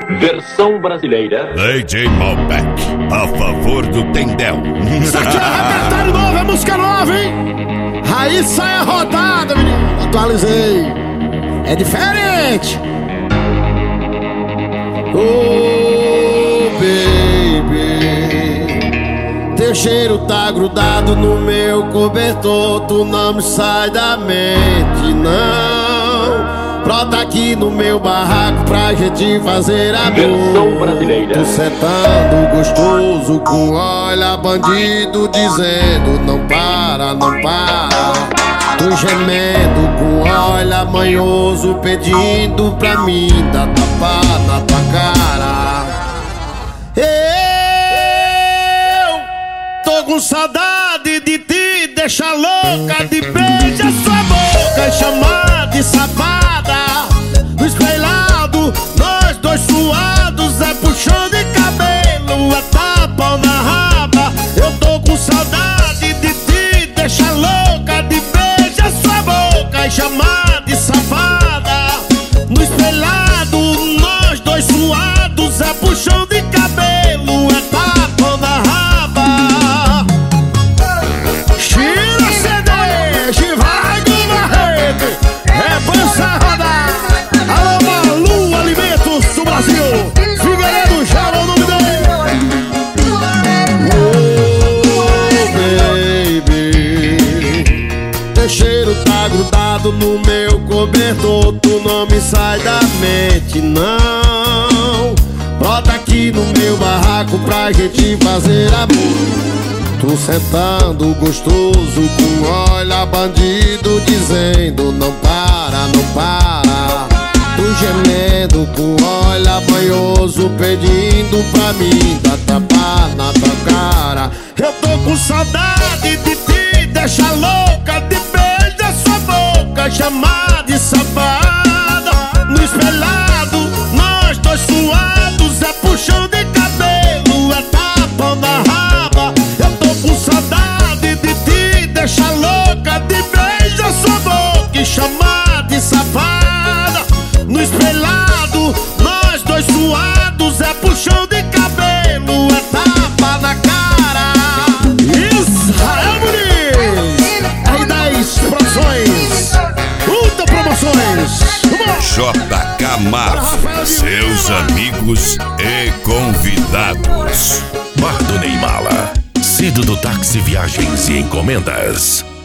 Versão brasileira. DJ Malbec, a favor do Tendel. Isso aqui é repertório novo, é música nova, hein? Raíssa é rodada, menino. Atualizei. É diferente. Oh, baby, teu cheiro tá grudado no meu cobertor. Tu não me sai da mente, não. Brota aqui no meu barraco pra gente fazer amor. Versão brasileira. Tu sentando gostoso com olha bandido dizendo não para, não para. Tu gemendo com olha manhoso pedindo pra mim dar tapa na tua cara. Eu tô com saudade de te deixar louca, de beijar sua boca e chamar de safada. No espelhado, nós dois suados, é puxão de cabelo, é tapa na raba. Eu tô com saudade de te deixar louca, de beijar sua boca e chamar de safada. No espelhado, nós dois suados, é puxão de cabelo, é tapa na raba. Tira CD, vai do Barreto, é pança rodar. Alô Malu Alimentos do Brasil, Figueiredo já é o nome dele. Oh baby, teu cheiro tá grudado no meu cobertor. Tu não me sai da mente, não. Brota aqui no meu barraco pra gente fazer amor. Tu sentando gostoso com olha bandido dizendo não para, não para. Tu gemendo com olha manhoso pedindo pra mim dar tapa na tua cara. Eu tô com saudade de te deixar louca, de beijar sua boca, chamar de safada. No espelhado, nós dois suados, é puxão de cabelo, é tapa na raba. Eu tô com saudade de te deixar louca, de beijar sua boca e chamar de safada. No espelhado, nós dois suados, é puxão de cabelo, é tapa na cara. Israel Muniz, R10 Produções, Ultra Promoções. JK Marf, seus amigos e convidados. Bar do Neymala, Cido do Táxi Viagens e Encomendas.